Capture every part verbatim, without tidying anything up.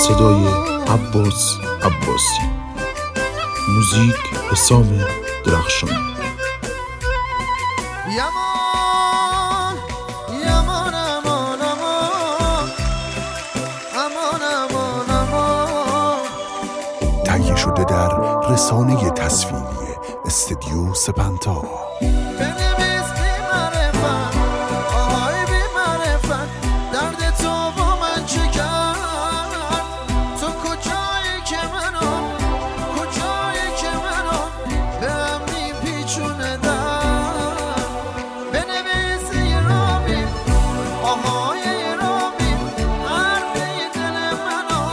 صدای عباس عباسی، موزیک حسام درخشانی. یمان یمان امان امان امان امان امان. تهیه شده در رسانه تصویری استدیو سپنتا. بنویس بی معرفت، آهای بی معرفت، درد تو با من چه کرد؟ تو کجایی که منو، کجایی که منو به هم میپیچونه در. بنویس یه رامی، آهای یه رامی، حرفی دل منو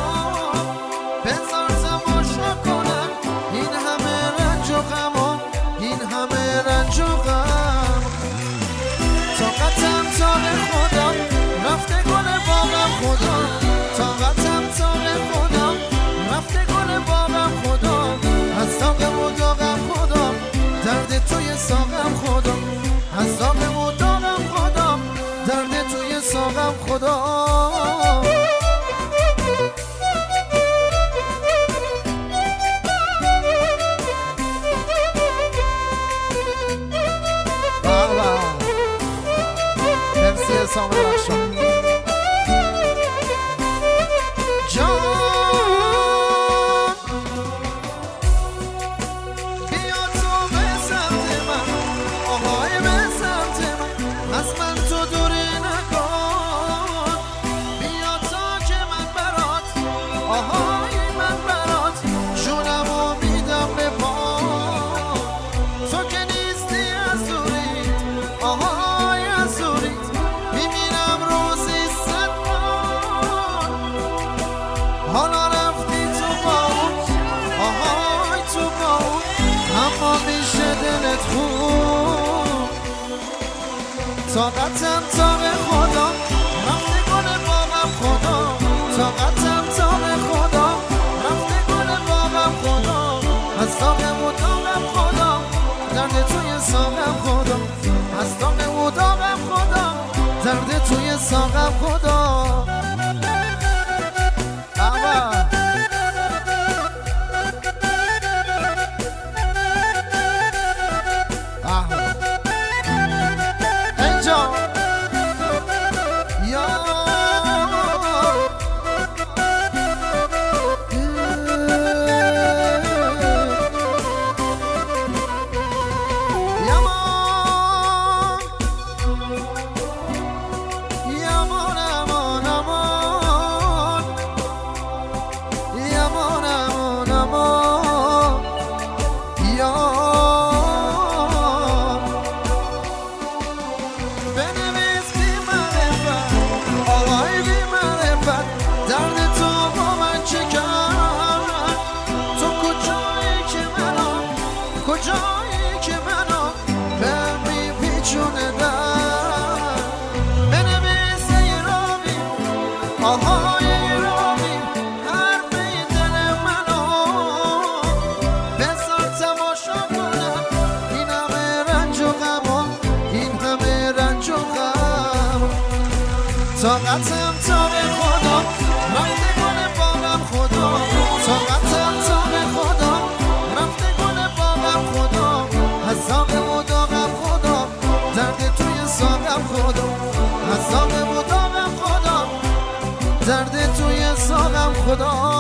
بذار تماشا کنم این همه رنج و غم، این همه رنج و غم. طاقتم تاق خدا رفته گل باغم خدا، طاقتم تاق خدا رفته گل باغم خدا. از طاقم و داغم خدا، درد توی ساقم خدا، از طاقم و داغم خدا، درد توی ساقم خدا. حسام درخشانی. جان بیا تو به سمت من، آهای به سمت من، از من تو دوری نکن. بیا تا که من برات، آهای من برات، جونمو میدم به پا. تو که نیستی از دوریت، آهای از دوریت، میمیرم روزی صد بار. حالا رفتی تو باود، آهای تو باود، اما میشه دلت خوب. طاقتم تاق خدا رفته گل باغم خدا، طاقتم تاق خدا رفته گل باغم خدا. از طاقم و داغم خدا، درد توی ساقم خدا، از طاقم و داغم خدا، درد توی ساقم خدا. اینجا یا یمان امان امان یمان امان امان یار. بنویس بی معرفت، آهای بی معرفت، درد تو با من چه کرد؟ تو کجایی که منو، کجایی که منو به هم میپیچونه در. بنویس یه رامی، آهای یه رامی، حرفی دل منو بذار تماشا کنم این همه رنج و غم، این همه رنج و غم. طاقتم تاق خدا رفته گل باغم خدا، طاقتم تاق خدا رفته گل باغم خدا. از طاقم و داغم خدا، درد توی ساقم خدا، از طاقم و داغم خدا، درد توی ساقم خدا.